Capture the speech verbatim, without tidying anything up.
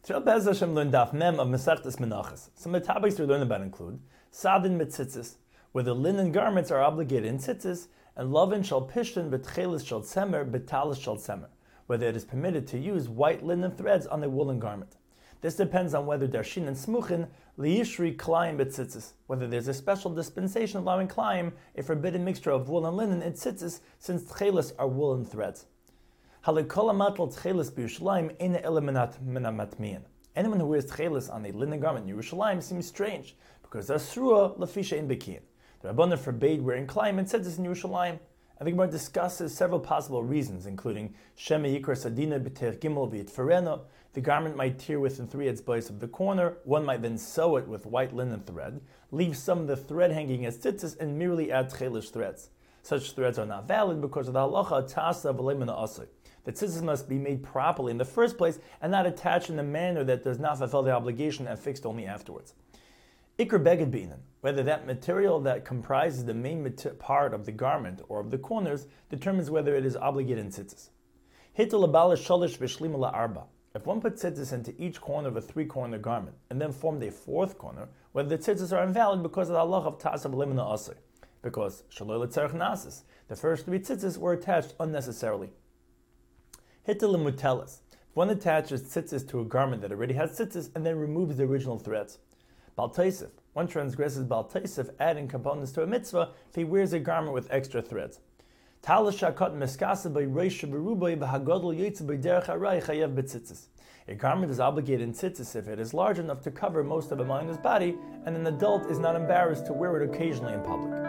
Today, Be'ez Hashem learn Daf Mem of Masechtas Menachos. Some of the topics we learn about include Sadin Mitzitzis, where the linen garments are obligated in tzitzis, and Lovin Shal Pishtin B'tchelis Shal Tzemer B'talis Shal Tzemer, whether it is permitted to use white linen threads on a woolen garment. This depends on whether Darshin and Smuchin Liyishri Klayim B'tzitzis, whether there's a special dispensation allowing Klayim, a forbidden mixture of wool and linen in tzitzis, since tchelis are woolen threads. Anyone who wears tchelis on a linen garment in Yerushalayim seems strange, because asrua lafisha in bekin. The Rabbanan forbade wearing klayim and tzitzis in Yerushalayim, and the Gemara discusses several possible reasons, including Shema Yikar Sadina B'ter Gimel V'Yitferena. The garment might tear within three etzbais of the corner. One might then sew it with white linen thread, leave some of the thread hanging as tzitzis, and merely add tchelis threads. Such threads are not valid because of the halacha tasa v'leimana asay. The tzitzis must be made properly in the first place and not attached in a manner that does not fulfill the obligation and fixed only afterwards. Iker beged binan, whether that material that comprises the main mat- part of the garment or of the corners determines whether it is obligated in tzitzis. Hitul abala shalish v'shlim la arba. If one put tzitzis into each corner of a three-corner garment and then formed a fourth corner, whether the tzitzis are invalid because of the halach of tasav limina asay, because shaloi letzarech nasis, the first three tzitzis were attached unnecessarily. Hitel mutelis. If one attaches tzitzis to a garment that already has tzitzis and then removes the original threads. Bal Taisif. One transgresses Bal Taisif, adding components to a mitzvah if he wears a garment with extra threads. Talis shakot meskasa by reisha berubay b'hagodol yitz b'derech haray chayev b'tzitzis. A garment is obligated in tzitzis if it is large enough to cover most of a minor's body, and an adult is not embarrassed to wear it occasionally in public.